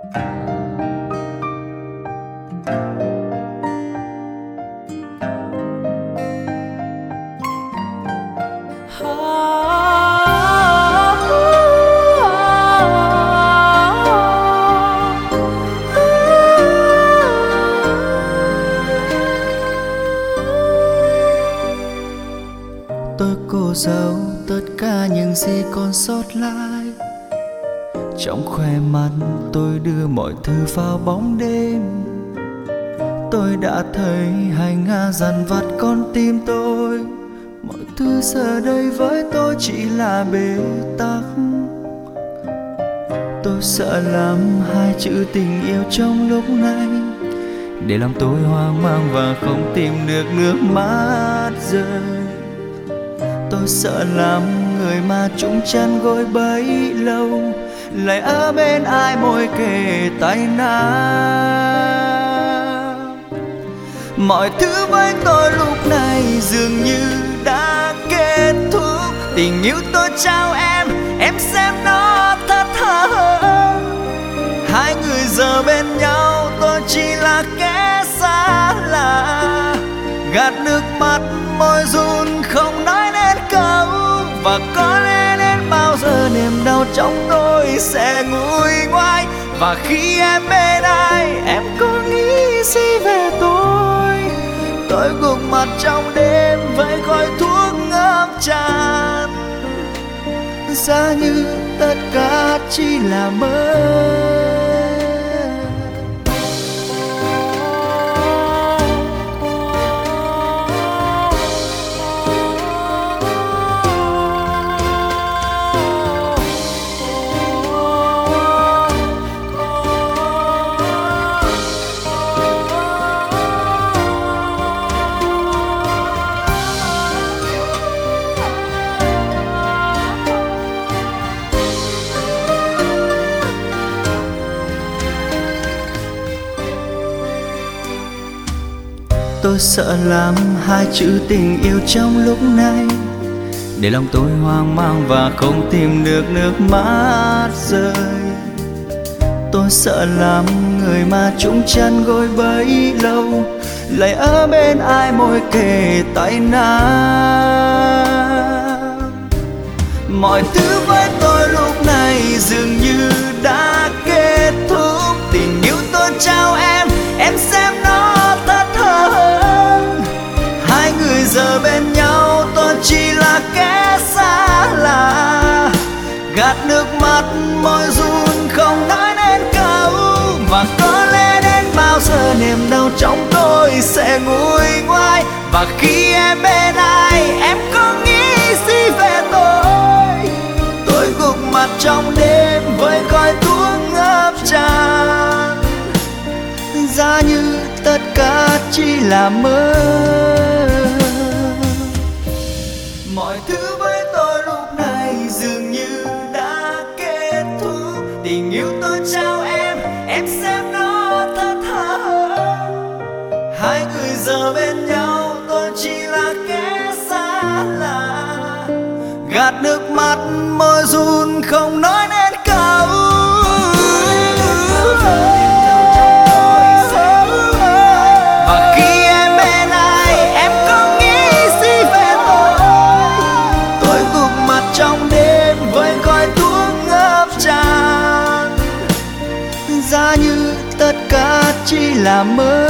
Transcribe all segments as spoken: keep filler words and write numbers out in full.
Tôi cố giấu tất cả những gì còn sót lại. Trong khoe mắt tôi đưa mọi thứ vào bóng đêm. Tôi đã thấy hành hạ dằn vặt con tim tôi. Mọi thứ giờ đây với tôi chỉ là bế tắc. Tôi sợ lắm hai chữ tình yêu trong lúc này, để lòng tôi hoang mang và không tìm được nước mắt rơi. Tôi sợ lắm người mà chung chăn gối bấy lâu lại ở bên ai môi kề tay nào. Mọi thứ với tôi lúc này dường như đã kết thúc. Tình yêu tôi trao em, em xem nó thật thà. Hai người giờ bên nhau, tôi chỉ là kẻ xa lạ. Gạt nước mắt môi run không nói nên câu. Và có lẽ đến bao giờ niềm đau trong tôi sẽ nguôi ngoai. Và khi em bên ai, em có nghĩ gì về tôi? Tôi gục mặt trong đêm với khói thuốc ngập tràn, giá như tất cả chỉ là mơ. Tôi sợ lắm hai chữ tình yêu trong lúc này, để lòng tôi hoang mang và không tìm được nước mắt rơi. Tôi sợ lắm người mà chung chăn gối bấy lâu lại ở bên ai môi kề tay nào. Mọi thứ với tôi lúc này dường như đã kết thúc. Tình yêu tôi trao em, em xem nó thật thà. Hai người giờ bên nhau, tôi chỉ là kẻ xa lạ. Gạt nước mắt môi run không nói nên câu. Và có lẽ đến bao giờ niềm đau trong tôi sẽ nguôi ngoai. Và khi em bên ai, em có nghĩ gì về tôi? Tôi gục mặt trong đêm với khói thuốc ngập tràn, giá như tất cả chỉ là mơ. Mọi thứ với tôi lúc này dường như đã kết thúc. Tình yêu tôi trao em, em xem nó thật thà. Hai người giờ bên nhau, tôi chỉ là kẻ xa lạ. Gạt nước mắt môi run không nói nên câu. Và khi em bên ai, em có nghĩ gì về tôi? Tôi gục mặt trong đêm với khói thuốc ngập tràn, giá như tất cả chỉ là mơ.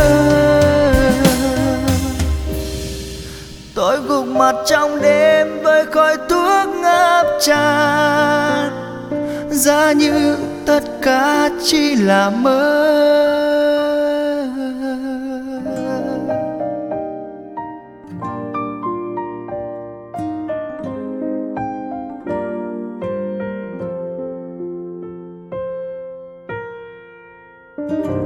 Tôi gục mặt trong đêm với khói thuốc ngập tràn, giá như tất cả chỉ là mơ. Thank you.